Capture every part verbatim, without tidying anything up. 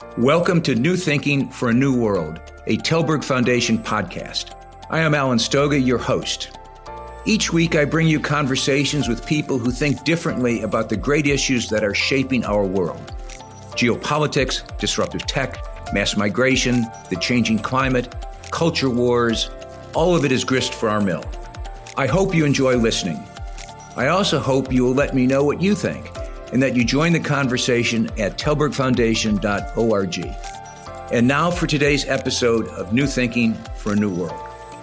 Welcome to New Thinking for a New World, a Telberg Foundation podcast. I am Alan Stoga, your host. Each week, I bring you conversations with people who think differently about the great issues that are shaping our world. Geopolitics, disruptive tech, mass migration, the changing climate, culture wars, all of it is grist for our mill. I hope you enjoy listening. I also hope you will let me know what you think and that you join the conversation at telberg foundation dot org. And now for today's episode of New Thinking for a New World.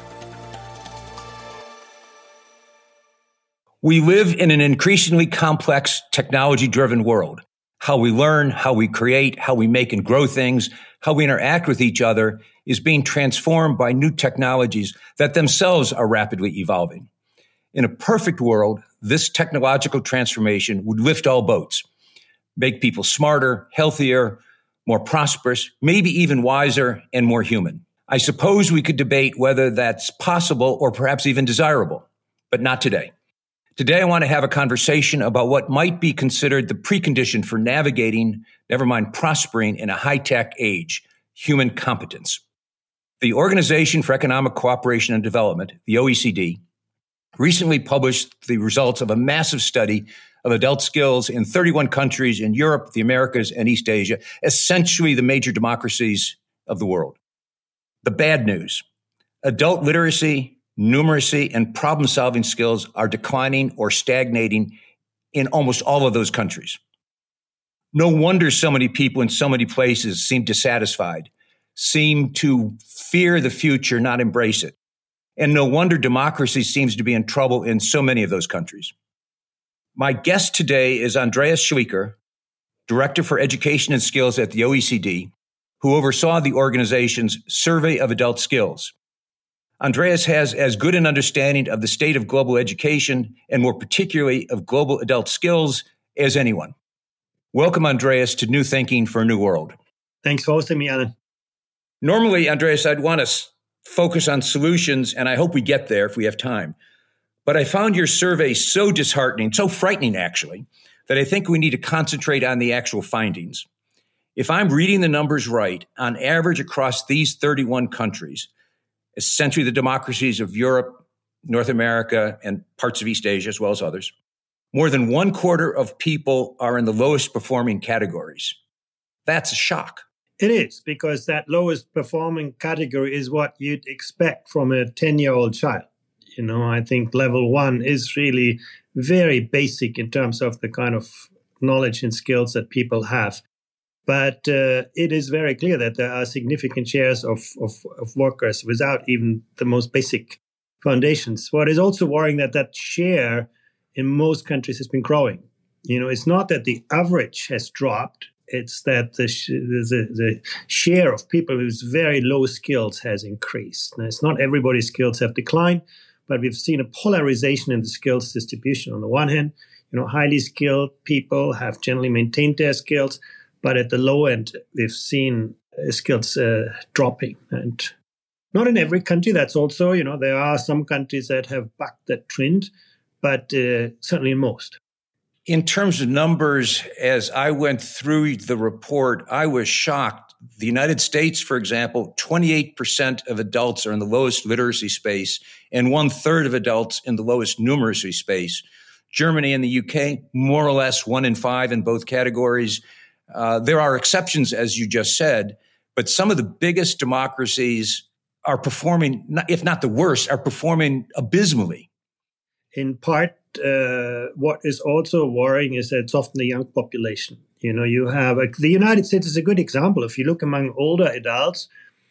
We live in an increasingly complex, technology-driven world. How we learn, how we create, how we make and grow things, how we interact with each other is being transformed by new technologies that themselves are rapidly evolving. In a perfect world, this technological transformation would lift all boats, make people smarter, healthier, more prosperous, maybe even wiser and more human. I suppose we could debate whether that's possible or perhaps even desirable, but not today. Today, I want to have a conversation about what might be considered the precondition for navigating, never mind prospering, in a high-tech age, human competence. The Organization for Economic Cooperation and Development, the O E C D, recently published the results of a massive study of adult skills in thirty-one countries in Europe, the Americas, and East Asia, essentially the major democracies of the world. The bad news: adult literacy, numeracy, and problem-solving skills are declining or stagnating in almost all of those countries. No wonder so many people in so many places seem dissatisfied, seem to fear the future, not embrace it. And no wonder democracy seems to be in trouble in so many of those countries. My guest today is Andreas Schleicher, Director for Education and Skills at the O E C D, who oversaw the organization's Survey of Adult Skills. Andreas has as good an understanding of the state of global education, and more particularly of global adult skills, as anyone. Welcome, Andreas, to New Thinking for a New World. Thanks for hosting me, Alan. Normally, Andreas, I'd want to focus on solutions, and I hope we get there if we have time. But I found your survey so disheartening, so frightening, actually, that I think we need to concentrate on the actual findings. If I'm reading the numbers right, on average across these thirty-one countries, essentially the democracies of Europe, North America, and parts of East Asia, as well as others, more than one quarter of people are in the lowest performing categories. That's a shock. It is, because that lowest performing category is what you'd expect from a ten-year-old child. You know, I think level one is really very basic in terms of the kind of knowledge and skills that people have. But uh, it is very clear that there are significant shares of, of, of workers without even the most basic foundations. What is also worrying that that share in most countries has been growing. You know, it's not that the average has dropped. It's that the, sh- the the share of people with very low skills has increased. Now, it's not everybody's skills have declined, but we've seen a polarization in the skills distribution. On the one hand, you know, highly skilled people have generally maintained their skills, but at the low end, we've seen uh, skills uh, dropping. And not in every country. That's also, you know, there are some countries that have bucked that trend, but uh, certainly in most. In terms of numbers, as I went through the report, I was shocked. The United States, for example, twenty-eight percent of adults are in the lowest literacy space and one third of adults in the lowest numeracy space. Germany and the U K, more or less one in five in both categories. Uh, there are exceptions, as you just said, but some of the biggest democracies are performing, if not the worst, are performing abysmally. In part, uh, what is also worrying is that it's often the young population. You know, you have like, the United States is a good example. If you look among older adults,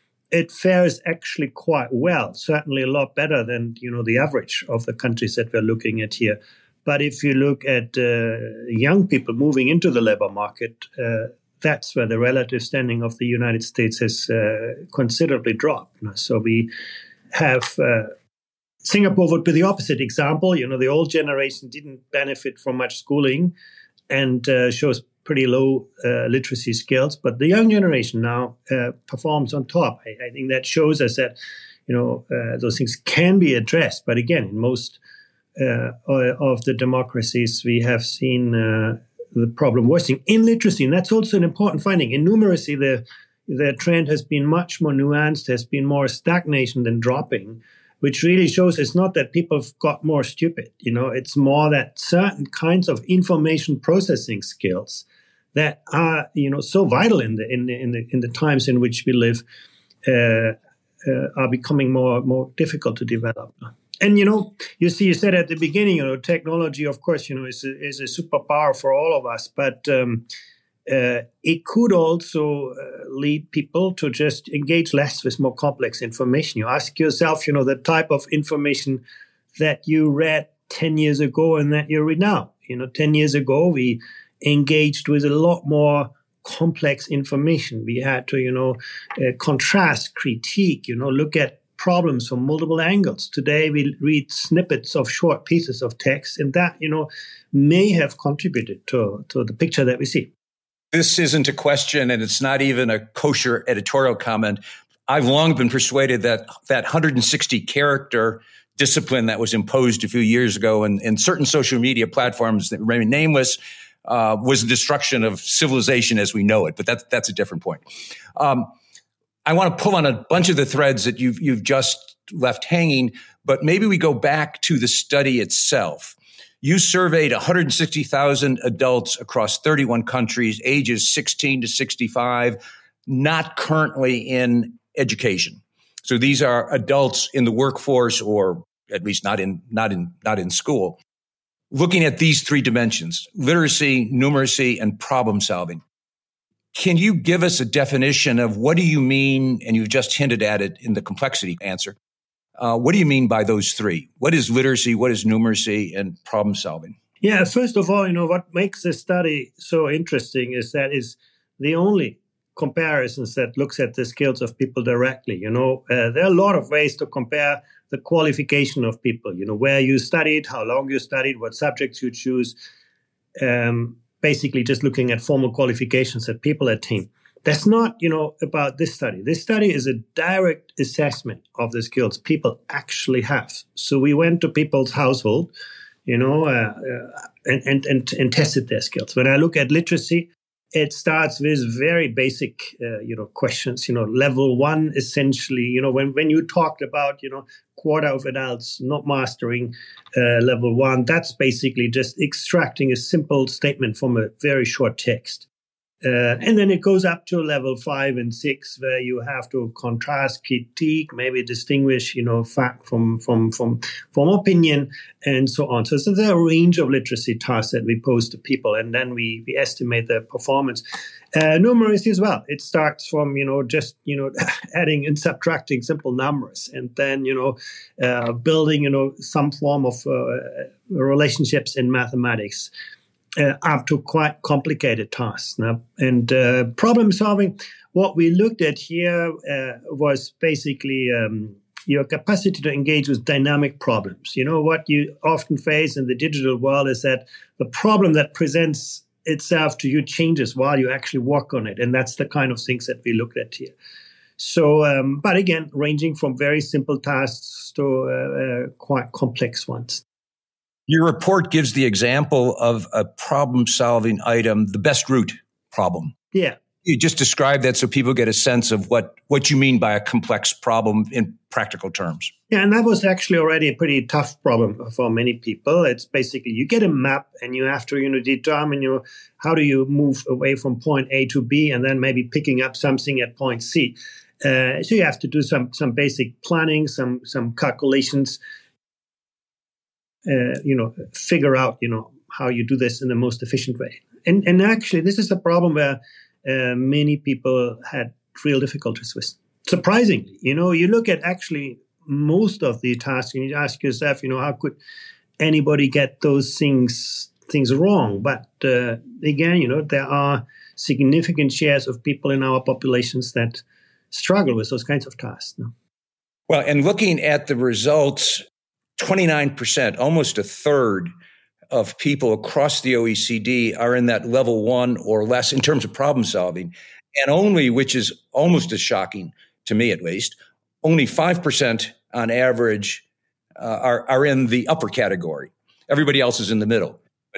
it fares actually quite well, certainly a lot better than, you know, the average of the countries that we're looking at here. But if you look at uh, young people moving into the labor market, uh, that's where the relative standing of the United States has uh, considerably dropped. So we have uh, Singapore would be the opposite example. You know, the old generation didn't benefit from much schooling and uh, shows pretty low uh, literacy skills, but the young generation now uh, performs on top. I, I think that shows us that, you know, uh, those things can be addressed. But again, in most uh, of the democracies, we have seen uh, the problem worsening. In literacy, and that's also an important finding. In numeracy, the the trend has been much more nuanced, has been more stagnation than dropping, which really shows it's not that people have got more stupid. You know, it's more that certain kinds of information processing skills that are, you know, so vital in the in the in the, in the times in which we live uh, uh, are becoming more more difficult to develop. And, you know, you see, you said at the beginning, you know, technology, of course, you know, is a, is a superpower for all of us. But um, uh, it could also uh, lead people to just engage less with more complex information. You ask yourself, you know, the type of information that you read ten years ago and that you read now. You know, ten years ago, we engaged with a lot more complex information. We had to, you know, uh, contrast, critique, you know, look at problems from multiple angles. Today, we read snippets of short pieces of text, and that, you know, may have contributed to, to the picture that we see. This isn't a question, and it's not even a kosher editorial comment. I've long been persuaded that that one hundred sixty character discipline that was imposed a few years ago in, in certain social media platforms that remain nameless uh, was the destruction of civilization as we know it. But that's, that's a different point. Um, I want to pull on a bunch of the threads that you've you've just left hanging, but maybe we go back to the study itself. You surveyed one hundred sixty thousand adults across thirty-one countries, ages sixteen to sixty-five, not currently in education. So these are adults in the workforce, or at least not in not in not in school. Looking at these three dimensions: literacy, numeracy, and problem solving. Can you give us a definition of what do you mean, and you've just hinted at it in the complexity answer, uh, what do you mean by those three? What is literacy, what is numeracy, and problem solving? Yeah, first of all, you know, what makes this study so interesting is that it's the only comparisons that looks at the skills of people directly. You know, uh, there are a lot of ways to compare the qualification of people, you know, where you studied, how long you studied, what subjects you choose, um, basically just looking at formal qualifications that people attain. That's not, you know, about this study. This study is a direct assessment of the skills people actually have. So we went to people's household, you know, uh, uh, and, and, and, and tested their skills. When I look at literacy, it starts with very basic, uh, you know, questions, you know, level one, essentially, you know, when, when you talked about, you know, quarter of adults not mastering uh, level one, that's basically just extracting a simple statement from a very short text. Uh, and then it goes up to level five and six, where you have to contrast, critique, maybe distinguish, you know, fact from from from from opinion, and so on. So, so there's a range of literacy tasks that we pose to people, and then we we estimate their performance. Uh, numeracy as well. It starts from, you know, just, you know, adding and subtracting simple numbers, and then, you know, uh, building, you know, some form of uh, relationships in mathematics. Uh, up to quite complicated tasks. Now, and uh, problem solving, what we looked at here uh, was basically um, your capacity to engage with dynamic problems. You know, what you often face in the digital world is that the problem that presents itself to you changes while you actually work on it. And that's the kind of things that we looked at here. So, um, but again, ranging from very simple tasks to uh, uh, quite complex ones. Your report gives the example of a problem-solving item, the best route problem. Yeah. You just describe that so people get a sense of what, what you mean by a complex problem in practical terms. Yeah, and that was actually already a pretty tough problem for many people. It's basically you get a map and you have to, you know, determine, you know, how do you move away from point A to B and then maybe picking up something at point C. Uh, so you have to do some some basic planning, some some calculations. Uh, you know, figure out, you know, how you do this in the most efficient way. And and actually, this is a problem where uh, many people had real difficulties with. Surprisingly, you know, you look at actually most of the tasks and you ask yourself, you know, how could anybody get those things things wrong? But uh, again, you know, there are significant shares of people in our populations that struggle with those kinds of tasks. No? Well, and looking at the results, twenty-nine percent, almost a third of people across the O E C D are in that level one or less in terms of problem solving. And only, which is almost as shocking to me at least, only five percent on average uh, are, are in the upper category. Everybody else is in the middle. But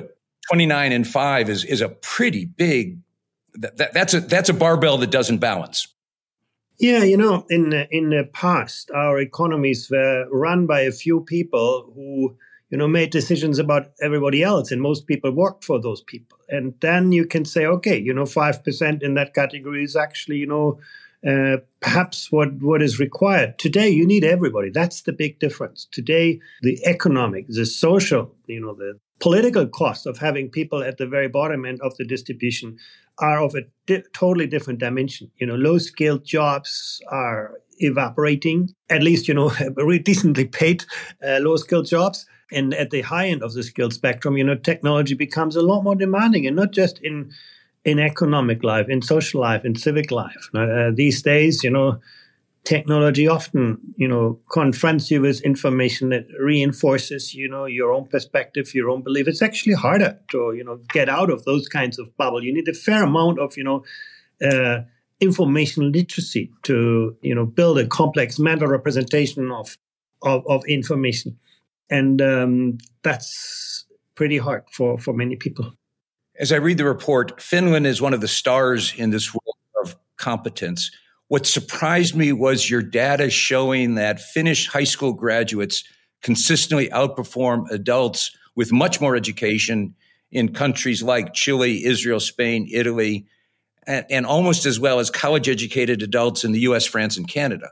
twenty-nine and five is is a pretty big. That, that's a that's a barbell that doesn't balance. Yeah, you know, in the, in the past, our economies were run by a few people who, you know, made decisions about everybody else, and most people worked for those people. And then you can say, okay, you know, five percent in that category is actually, you know, uh, perhaps what, what is required. Today, you need everybody. That's the big difference. Today, the economic, the social, you know, the political cost of having people at the very bottom end of the distribution are of a di- totally different dimension. You know, low-skilled jobs are evaporating, at least, you know, really decently paid uh, low-skilled jobs. And at the high end of the skilled spectrum, you know, technology becomes a lot more demanding, and not just in in economic life, in social life, in civic life. Uh, these days, you know, technology often, you know, confronts you with information that reinforces, you know, your own perspective, your own belief. It's actually harder to, you know, get out of those kinds of bubble. You need a fair amount of, you know, uh, information literacy to, you know, build a complex mental representation of of, of information. And um, that's pretty hard for, for many people. As I read the report, Finland is one of the stars in this world of competence. What surprised me was your data showing that Finnish high school graduates consistently outperform adults with much more education in countries like Chile, Israel, Spain, Italy, and, and almost as well as college-educated adults in the U S, France, and Canada.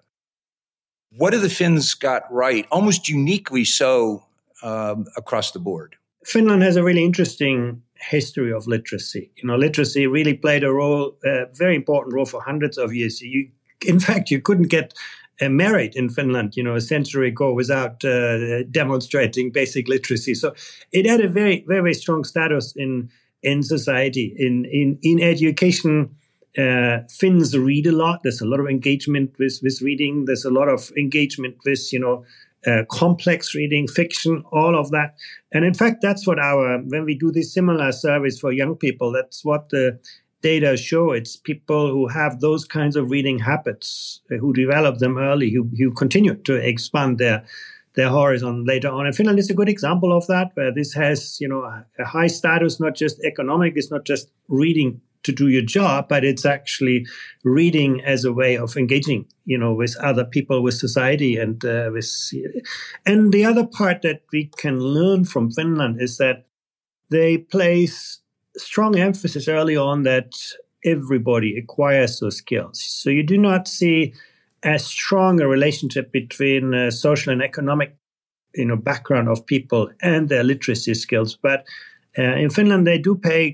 What have the Finns got right, almost uniquely so um, across the board? Finland has a really interesting history of literacy. You know, literacy really played a role, a very important role for hundreds of years. You, in fact, you couldn't get uh, married in Finland, you know, a century ago without uh, demonstrating basic literacy. So it had a very, very, very strong status in in society. In in in education, uh, Finns read a lot. There's a lot of engagement with with reading. There's a lot of engagement with, you know, Uh, complex reading, fiction, all of that. And in fact, that's what our, when we do this similar surveys for young people, that's what the data show. It's people who have those kinds of reading habits, uh, who develop them early, who, who continue to expand their their horizon later on. And Finland is a good example of that, where this has, you know, a, a high status, not just economic, it's not just reading to do your job, but it's actually reading as a way of engaging, you know, with other people, with society, and uh, with. And the other part that we can learn from Finland is that they place strong emphasis early on that everybody acquires those skills. So you do not see as strong a relationship between uh, social and economic, you know, background of people and their literacy skills. But uh, in Finland, they do pay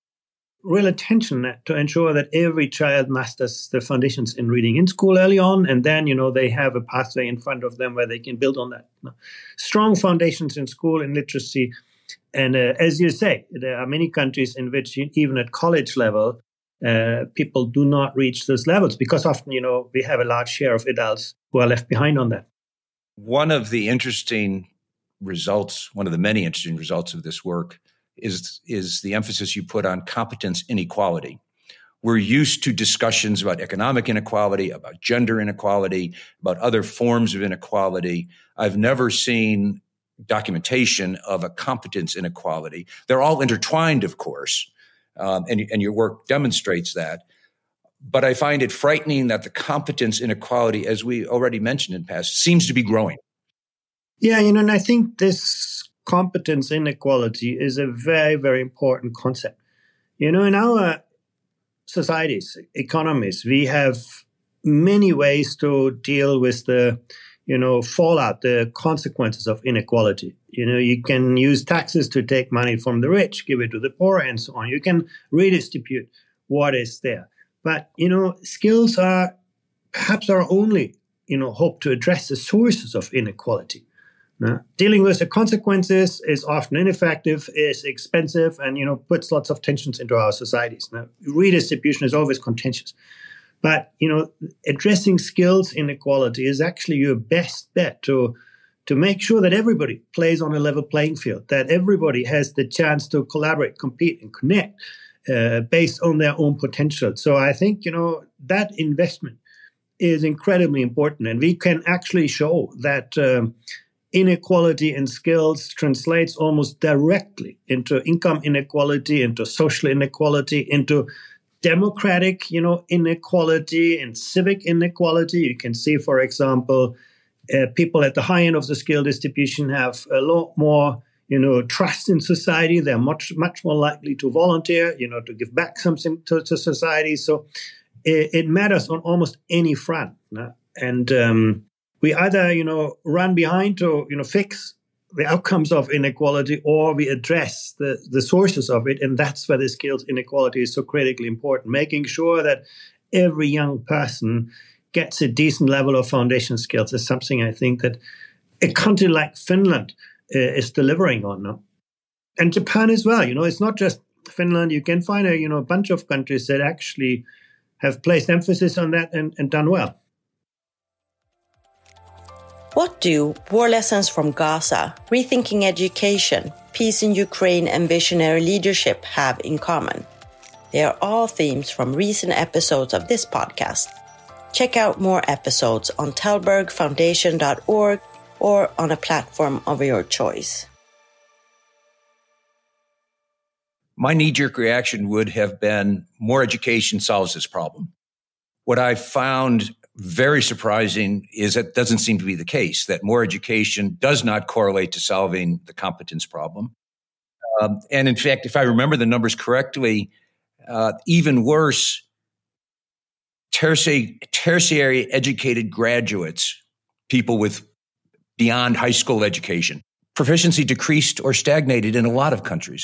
real attention to ensure that every child masters the foundations in reading in school early on, and then, you know, they have a pathway in front of them where they can build on that. Strong foundations in school in literacy. And uh, as you say, there are many countries in which, even at college level, uh, people do not reach those levels, because often, you know, we have a large share of adults who are left behind on that. One of the interesting results, one of the many interesting results of this work is is the emphasis you put on competence inequality. We're used to discussions about economic inequality, about gender inequality, about other forms of inequality. I've never seen documentation of a competence inequality. They're all intertwined, of course, um, and, and your work demonstrates that. But I find it frightening that the competence inequality, as we already mentioned in the past, seems to be growing. Yeah, you know, and I think this competence inequality is a very, very important concept. You know, in our societies, economies, we have many ways to deal with the, you know, fallout, the consequences of inequality. You know, you can use taxes to take money from the rich, give it to the poor, and so on. You can redistribute what is there. But, you know, skills are perhaps our only, you know, hope to address the sources of inequality. Uh, dealing with the consequences is often ineffective, is expensive, and, you know, puts lots of tensions into our societies. Now, redistribution is always contentious. But, you know, addressing skills inequality is actually your best bet to, to make sure that everybody plays on a level playing field, that everybody has the chance to collaborate, compete, and connect uh, based on their own potential. So I think, you know, that investment is incredibly important. And we can actually show that um, inequality in skills translates almost directly into income inequality, into social inequality, into democratic, you know, inequality and civic inequality. You can see, for example, uh, people at the high end of the skill distribution have a lot more, you know, trust in society. They're much, much more likely to volunteer, you know, to give back something to, to society. So it, it matters on almost any front. No? And um, we either, you know, run behind to, you know, fix the outcomes of inequality, or we address the, the sources of it. And that's where the skills inequality is so critically important, making sure that every young person gets a decent level of foundation skills is something I think that a country like Finland uh, is delivering on now. And Japan as well. You know, it's not just Finland. You can find a, you know, a bunch of countries that actually have placed emphasis on that and, and done well. What do War Lessons from Gaza, Rethinking Education, Peace in Ukraine and Visionary Leadership have in common? They are all themes from recent episodes of this podcast. Check out more episodes on Tellberg Foundation dot org or on a platform of your choice. My knee-jerk reaction would have been more education solves this problem. What I found very surprising is that doesn't seem to be the case, that more education does not correlate to solving the competence problem. Um, and in fact, if I remember the numbers correctly, uh, even worse, tertiary, tertiary educated graduates, people with beyond high school education, proficiency decreased or stagnated in a lot of countries.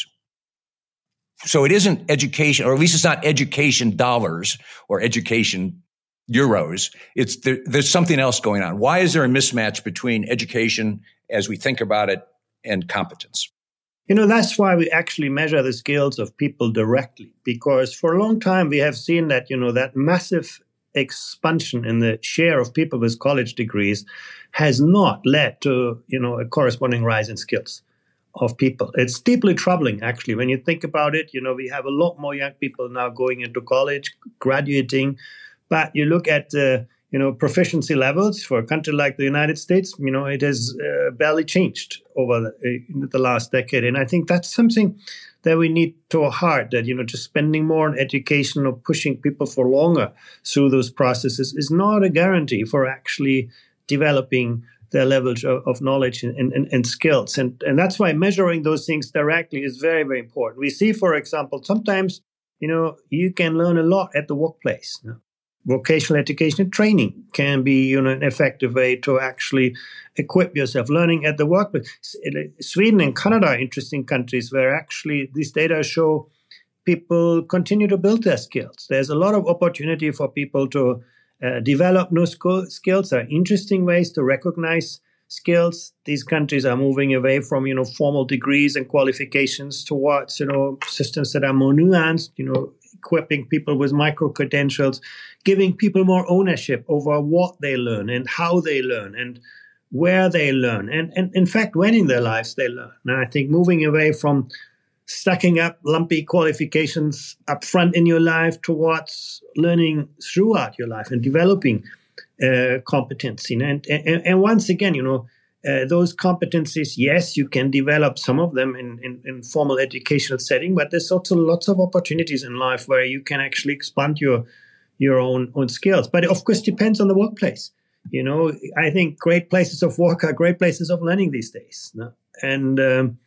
So it isn't education, or at least it's not education dollars or education euros. It's there, there's something else going on. Why is there a mismatch between education as we think about it and competence? You know, that's why we actually measure the skills of people directly, because for a long time we have seen that, you know, that massive expansion in the share of people with college degrees has not led to, you know, a corresponding rise in skills of people. It's deeply troubling, actually, when you think about it. You know, we have a lot more young people now going into college, graduating. But you look at the, you know, proficiency levels for a country like the United States, you know, it has uh, barely changed over the, uh, the last decade. And I think that's something that we need to heart, that, you know, just spending more on education or pushing people for longer through those processes is not a guarantee for actually developing their levels of, of knowledge and, and, and skills. And, and that's why measuring those things directly is very, very important. We see, for example, sometimes, you know, you can learn a lot at the workplace. You know? Vocational education and training can be, you know, an effective way to actually equip yourself. Learning at the workplace. Sweden and Canada are interesting countries where actually these data show people continue to build their skills. There's a lot of opportunity for people to uh, develop new sk- skills. There are interesting ways to recognize skills. These countries are moving away from, you know, formal degrees and qualifications towards, you know, systems that are more nuanced, you know, equipping people with micro-credentials, giving people more ownership over what they learn and how they learn and where they learn. And, and in fact, when in their lives they learn. Now, I think moving away from stacking up lumpy qualifications up front in your life towards learning throughout your life and developing uh, competency. And, and, and once again, you know, Uh, those competencies, yes, you can develop some of them in, in, in formal educational setting, but there's also lots of opportunities in life where you can actually expand your your own own skills. But it, of course, depends on the workplace. You know, I think great places of work are great places of learning these days. No? And um,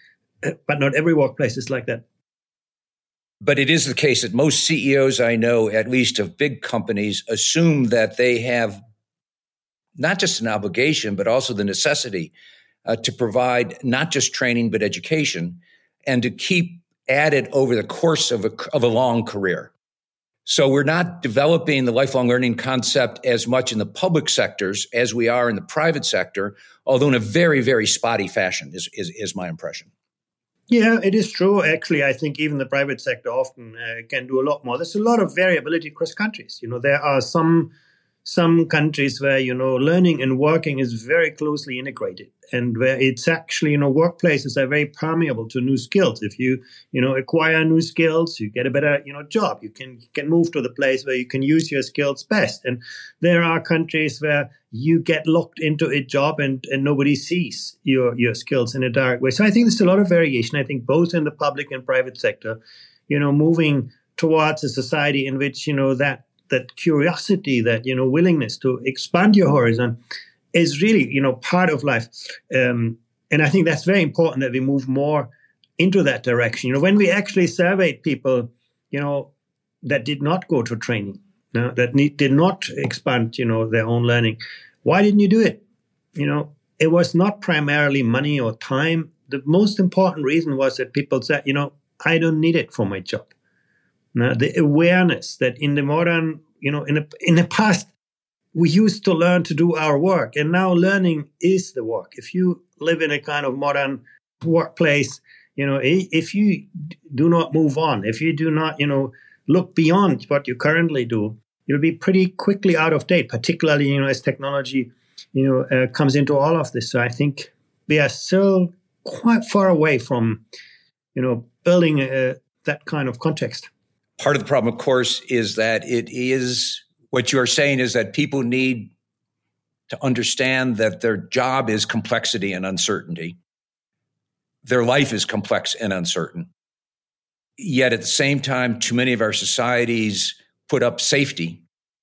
but not every workplace is like that. But it is the case that most C E Os I know, at least of big companies, assume that they have not just an obligation, but also the necessity uh, to provide not just training, but education, and to keep at it over the course of a, of a long career. So we're not developing the lifelong learning concept as much in the public sectors as we are in the private sector, although in a very, very spotty fashion is, is, is my impression. Yeah, it is true. Actually, I think even the private sector often uh, can do a lot more. There's a lot of variability across countries. You know, there are some some countries where, you know, learning and working is very closely integrated, and where it's actually, you know, workplaces are very permeable to new skills. If you, you know, acquire new skills, you get a better, you know, job. You can, you can move to the place where you can use your skills best. And there are countries where you get locked into a job and, and nobody sees your, your skills in a direct way. So I think there's a lot of variation. I think both in the public and private sector, you know, moving towards a society in which, you know, that that curiosity, that, you know, willingness to expand your horizon is really, you know, part of life. Um, and I think that's very important that we move more into that direction. You know, when we actually surveyed people, you know, that did not go to training, you know, that need, did not expand, you know, their own learning, why didn't you do it? You know, it was not primarily money or time. The most important reason was that people said, you know, I don't need it for my job. Now, the awareness that in the modern, you know, in the, in the past, we used to learn to do our work, and now learning is the work. If you live in a kind of modern workplace, you know, if you do not move on, if you do not, you know, look beyond what you currently do, you'll be pretty quickly out of date, particularly, you know, as technology, you know, uh, comes into all of this. So I think we are still quite far away from, you know, building a, that kind of context. Part of the problem, of course, is that it is, what you are saying is that people need to understand that their job is complexity and uncertainty. Their life is complex and uncertain. Yet at the same time, too many of our societies put up safety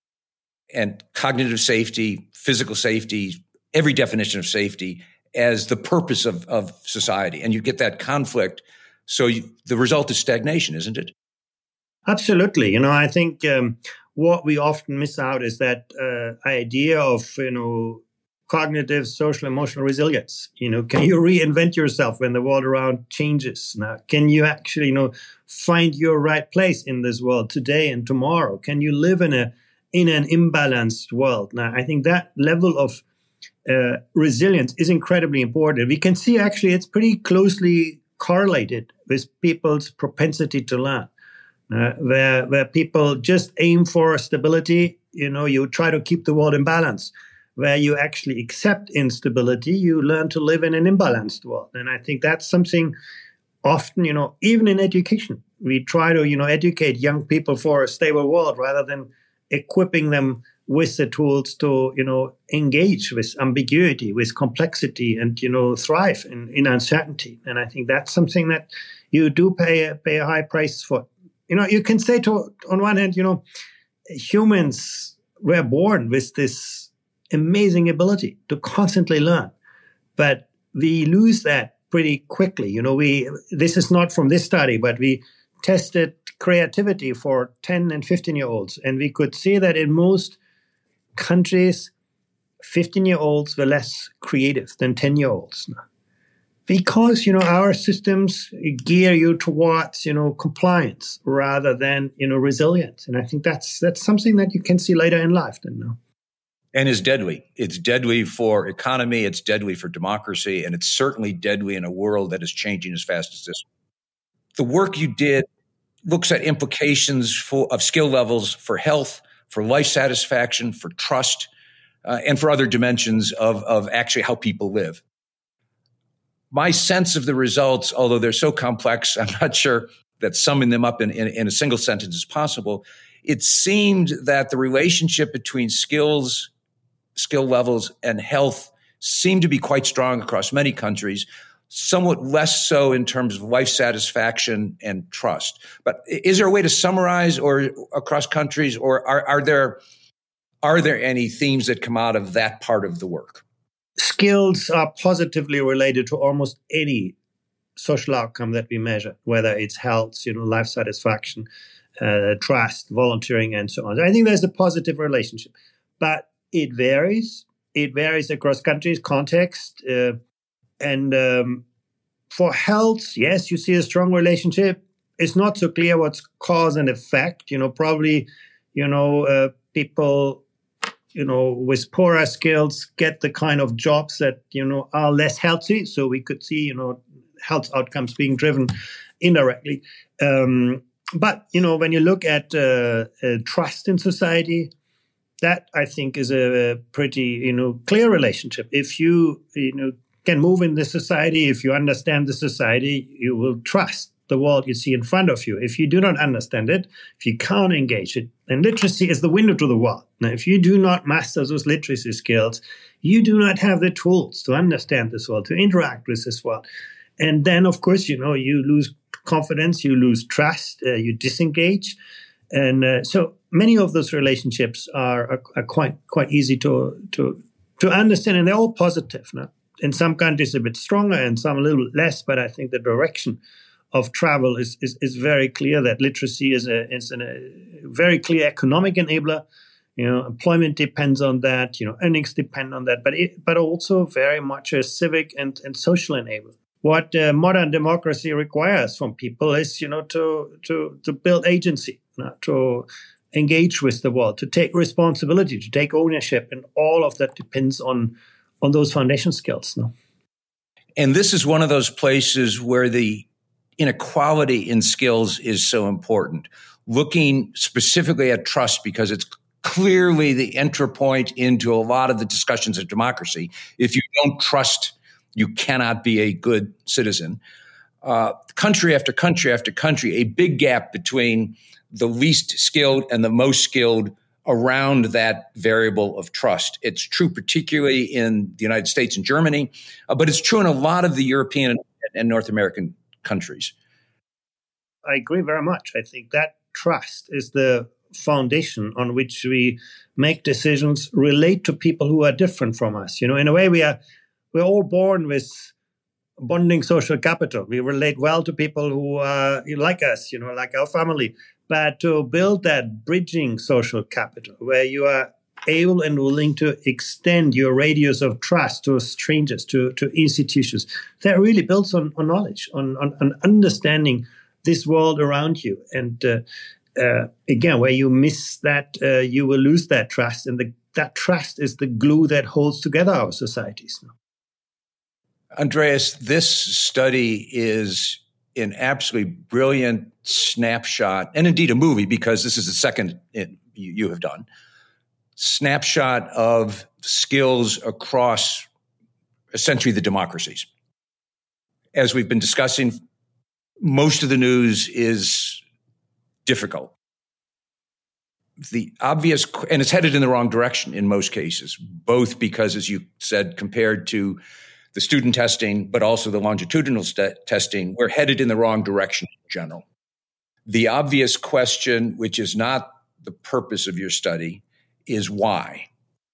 and cognitive safety, physical safety, every definition of safety as the purpose of, of society. And you get that conflict. So you, the result is stagnation, isn't it? Absolutely. You know, I think um, what we often miss out is that uh, idea of, you know, cognitive, social, emotional resilience. You know, can you reinvent yourself when the world around changes? Now, can you actually, you know, find your right place in this world today and tomorrow? Can you live in a in an imbalanced world? Now, I think that level of uh, resilience is incredibly important. We can see actually it's pretty closely correlated with people's propensity to learn. Uh, where where people just aim for stability, you know, you try to keep the world in balance. Where you actually accept instability, you learn to live in an imbalanced world. And I think that's something often, you know, even in education, we try to, you know, educate young people for a stable world rather than equipping them with the tools to, you know, engage with ambiguity, with complexity, and, you know, thrive in, in uncertainty. And I think that's something that you do pay a, pay a high price for. You know, you can say to, on one hand, you know, humans were born with this amazing ability to constantly learn, but we lose that pretty quickly. You know, we, this is not from this study, but we tested creativity for ten and fifteen year olds. And we could see that in most countries, fifteen year olds were less creative than ten year olds. Because, you know, our systems gear you towards, you know, compliance rather than, you know, resilience. And I think that's that's something that you can see later in life then, no? And is deadly. It's deadly for economy, it's deadly for democracy, and it's certainly deadly in a world that is changing as fast as this. The work you did looks at implications for, of skill levels for health, for life satisfaction, for trust, uh, and for other dimensions of, of actually how people live. My sense of the results, although they're so complex, I'm not sure that summing them up in, in, in a single sentence is possible. It seemed that the relationship between skills, skill levels, and health seemed to be quite strong across many countries, somewhat less so in terms of life satisfaction and trust. But is there a way to summarize or across countries, or are, are there are there any themes that come out of that part of the work? Skills are positively related to almost any social outcome that we measure, whether it's health, you know, life satisfaction, uh, trust, volunteering, and so on. I think there's a positive relationship, but it varies. It varies across countries, context, uh, and um, for health, yes, you see a strong relationship. It's not so clear what's cause and effect. You know, probably, you know, uh, people, you know, with poorer skills get the kind of jobs that, you know, are less healthy. So we could see, you know, health outcomes being driven indirectly. Um, but, you know, when you look at uh, uh, trust in society, that I think is a pretty, you know, clear relationship. If you, you know, can move in this society, if you understand the society, you will trust the world you see in front of you. If you do not understand it, if you can't engage it, and literacy is the window to the world. Now, if you do not master those literacy skills, you do not have the tools to understand this world, to interact with this world. And then, of course, you know, you lose confidence, you lose trust, uh, you disengage. And uh, so many of those relationships are, are, are quite quite easy to, to, to understand, and they're all positive. No? In some countries a bit stronger, and some a little bit less, but I think the direction of travel is, is, is very clear that literacy is a is an, a very clear economic enabler. You know, employment depends on that. You know, earnings depend on that. But it, but also very much a civic and, and social enabler. What uh, modern democracy requires from people is, you know, to to to build agency, you know, to engage with the world, to take responsibility, to take ownership, and all of that depends on on those foundation skills. No? And this is one of those places where the inequality in skills is so important. Looking specifically at trust, because it's clearly the entry point into a lot of the discussions of democracy. If you don't trust, you cannot be a good citizen. Uh, country after country after country, a big gap between the least skilled and the most skilled around that variable of trust. It's true particularly in the United States and Germany, uh, but it's true in a lot of the European and North American countries. I agree very much. I think that trust is the foundation on which we make decisions, relate to people who are different from us. You know, in a way, we are we're all born with bonding social capital. We relate well to people who are like us, you know, like our family. But to build that bridging social capital, where you are able and willing to extend your radius of trust to strangers, to, to institutions, that really builds on, on knowledge, on, on, on understanding this world around you. And uh, uh, again, where you miss that, uh, you will lose that trust. And the, that trust is the glue that holds together our societies. Andreas, this study is an absolutely brilliant snapshot, and indeed a movie, because this is the second it, you, you have done, snapshot of skills across essentially the democracies. As we've been discussing, most of the news is difficult. The obvious, and it's headed in the wrong direction in most cases, both because, as you said, compared to the student testing, but also the longitudinal st- testing, we're headed in the wrong direction in general. The obvious question, which is not the purpose of your study, is why?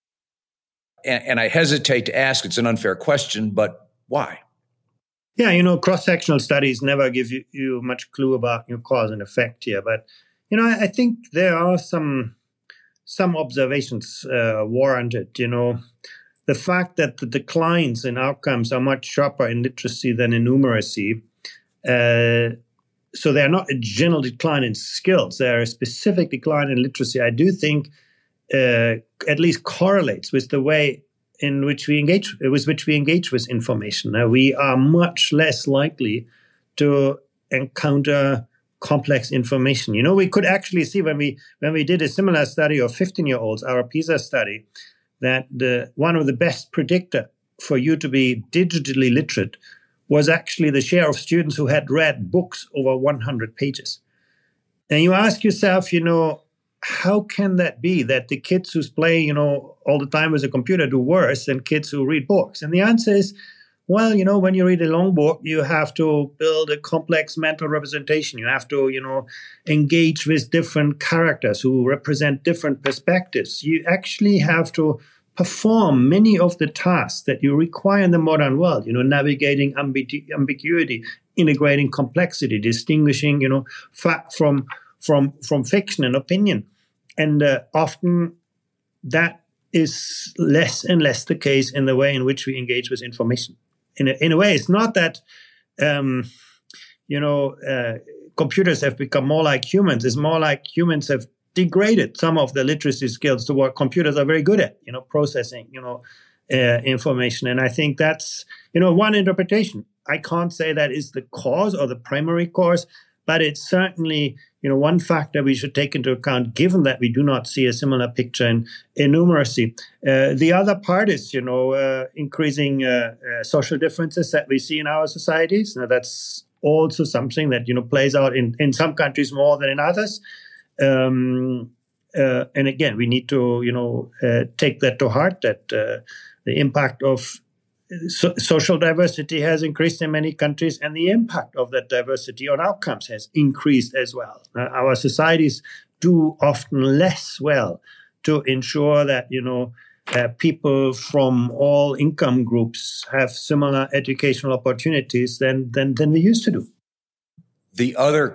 And, and I hesitate to ask, it's an unfair question, but why? Yeah, you know, cross-sectional studies never give you, you much clue about your cause and effect here. But, you know, I, I think there are some, some observations uh, warranted, you know. The fact that the declines in outcomes are much sharper in literacy than in numeracy. Uh, so they're not a general decline in skills. They're a specific decline in literacy. I do think uh, at least correlates with the way in which we engage, with which we engage with information. Now, we are much less likely to encounter complex information. You know, we could actually see when we when we did a similar study of fifteen-year-olds, our PISA study, that the one of the best predictor for you to be digitally literate was actually the share of students who had read books over one hundred pages. And you ask yourself, you know, how can that be that the kids who play, you know, all the time with a computer do worse than kids who read books? And the answer is, well, you know, when you read a long book, you have to build a complex mental representation. You have to, you know, engage with different characters who represent different perspectives. You actually have to perform many of the tasks that you require in the modern world, you know, navigating ambigu- ambiguity, integrating complexity, distinguishing, you know, fact from, from, from fiction and opinion. And uh, often that is less and less the case in the way in which we engage with information. In a, in a way, it's not that, um, you know, uh, computers have become more like humans. It's more like humans have degraded some of the literacy skills to what computers are very good at, you know, processing, you know, uh, information. And I think that's, you know, one interpretation. I can't say that is the cause or the primary cause, but it's certainly, you know, one factor we should take into account, given that we do not see a similar picture in, in numeracy. Uh, the other part is, you know, uh, increasing uh, uh, social differences that we see in our societies. Now, that's also something that, you know, plays out in, in some countries more than in others. Um, uh, and again, we need to, you know, uh, take that to heart, that uh, the impact of So, social diversity has increased in many countries, and the impact of that diversity on outcomes has increased as well. Uh, our societies do often less well to ensure that, you know, uh, people from all income groups have similar educational opportunities than, than, than we used to do. The other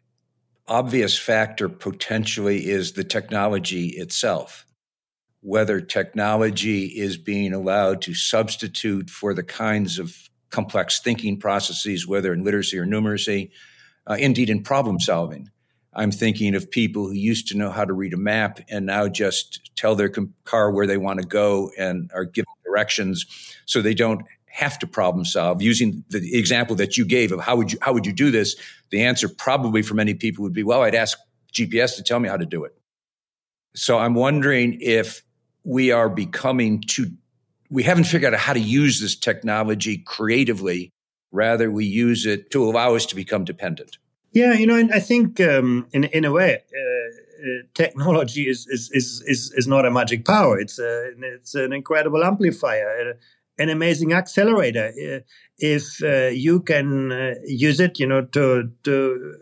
obvious factor potentially is the technology itself. Whether technology is being allowed to substitute for the kinds of complex thinking processes, whether in literacy or numeracy, uh, indeed in problem solving. I'm thinking of people who used to know how to read a map and now just tell their com- car where they want to go and are given directions so they don't have to problem solve. Using the example that you gave of how would you, how would you do this, the answer probably for many people would be, well, I'd ask G P S to tell me how to do it. So I'm wondering if we are becoming too, we haven't figured out how to use this technology creatively. Rather, we use it to allow us to become dependent. Yeah, you know, and I think um, in in a way, uh, uh, technology is, is is is is not a magic power. It's a, it's an incredible amplifier, an amazing accelerator. Uh, if uh, you can uh, use it, you know, to to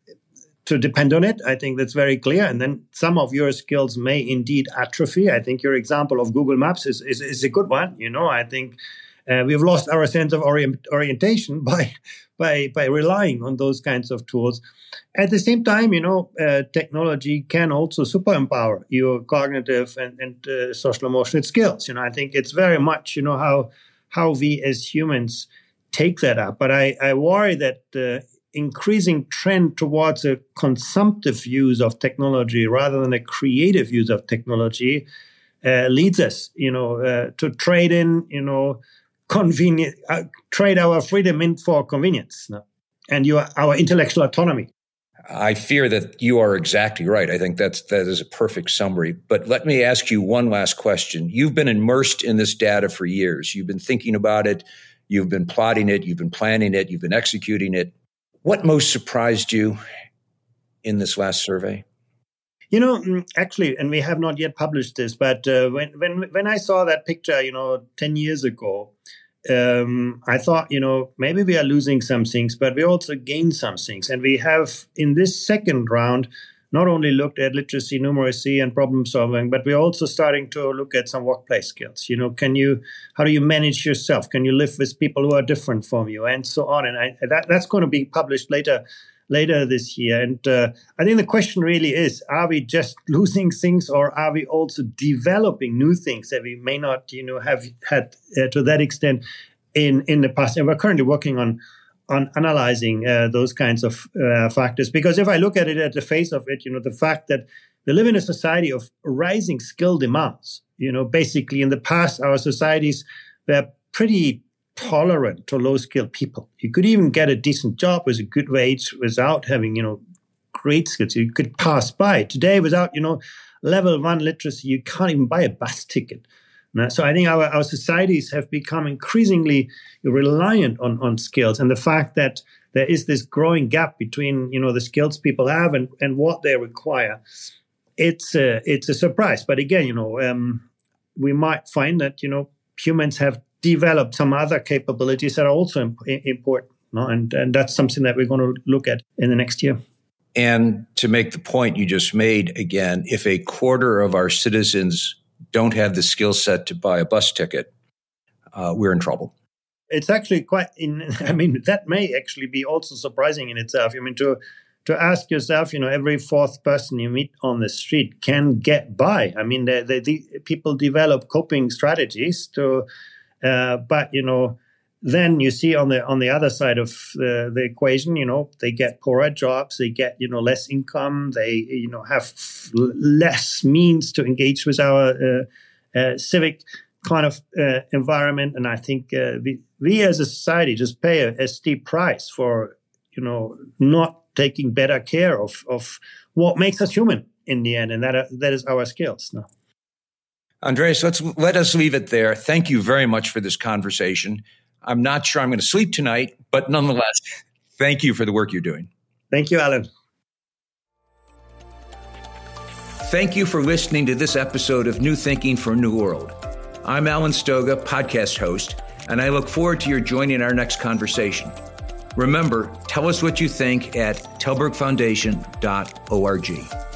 to depend on it, I think that's very clear. And then some of your skills may indeed atrophy. I think your example of Google Maps is is, is a good one. You know, I think uh, we've lost our sense of orient, orientation by by by relying on those kinds of tools. At the same time, you know, uh, technology can also super empower your cognitive and, and uh, social emotional skills. You know, I think it's very much, you know, how how we as humans take that up. But I, I worry that uh, increasing trend towards a consumptive use of technology rather than a creative use of technology uh, leads us, you know, uh, to trade in, you know, convenient, uh, trade our freedom in for convenience, no? and your our intellectual autonomy. I fear that you are exactly right. I think that's that is a perfect summary. But let me ask you one last question. You've been immersed in this data for years. You've been thinking about it. You've been plotting it. You've been planning it. You've been executing it. What most surprised you in this last survey? You know, actually, and we have not yet published this, but uh, when when when I saw that picture, you know, ten years ago, um, I thought, you know, maybe we are losing some things, but we also gain some things. And we have, in this second round, not only looked at literacy, numeracy, and problem solving, but we're also starting to look at some workplace skills. You know, can you, how do you manage yourself? Can you live with people who are different from you, and so on? And I, that, that's going to be published later, later this year. And uh, I think the question really is: are we just losing things, or are we also developing new things that we may not, you know, have had uh, to that extent in in the past? And we're currently working on. on analyzing uh, those kinds of uh, factors. Because if I look at it at the face of it, you know, the fact that we live in a society of rising skill demands, you know, basically in the past, our societies were pretty tolerant to low-skilled people. You could even get a decent job with a good wage without having, you know, great skills. You could pass by. Today, without, you know, level one literacy, you can't even buy a bus ticket. So I think our, our societies have become increasingly reliant on, on skills, and the fact that there is this growing gap between, you know, the skills people have and, and what they require, it's a, it's a surprise. But again, you know, um, we might find that, you know, humans have developed some other capabilities that are also imp- important, no? and, and that's something that we're going to look at in the next year. And to make the point you just made, again, if a quarter of our citizens don't have the skill set to buy a bus ticket, uh, we're in trouble. It's actually quite, in, I mean, that may actually be also surprising in itself. I mean, to to ask yourself, you know, every fourth person you meet on the street can get by. I mean, the, the, the people develop coping strategies to, uh, but, you know, then you see on the on the other side of the, the equation, you know, they get poorer jobs, they get, you know, less income, they, you know, have less means to engage with our uh, uh, civic kind of uh, environment. And I think uh, we, we as a society just pay a, a steep price for, you know, not taking better care of, of what makes us human in the end. And that, uh, that is our skills. No? Andreas, let's let us leave it there. Thank you very much for this conversation. I'm not sure I'm going to sleep tonight, but nonetheless, thank you for the work you're doing. Thank you, Alan. Thank you for listening to this episode of New Thinking for a New World. I'm Alan Stoga, podcast host, and I look forward to your joining our next conversation. Remember, tell us what you think at telberg foundation dot org.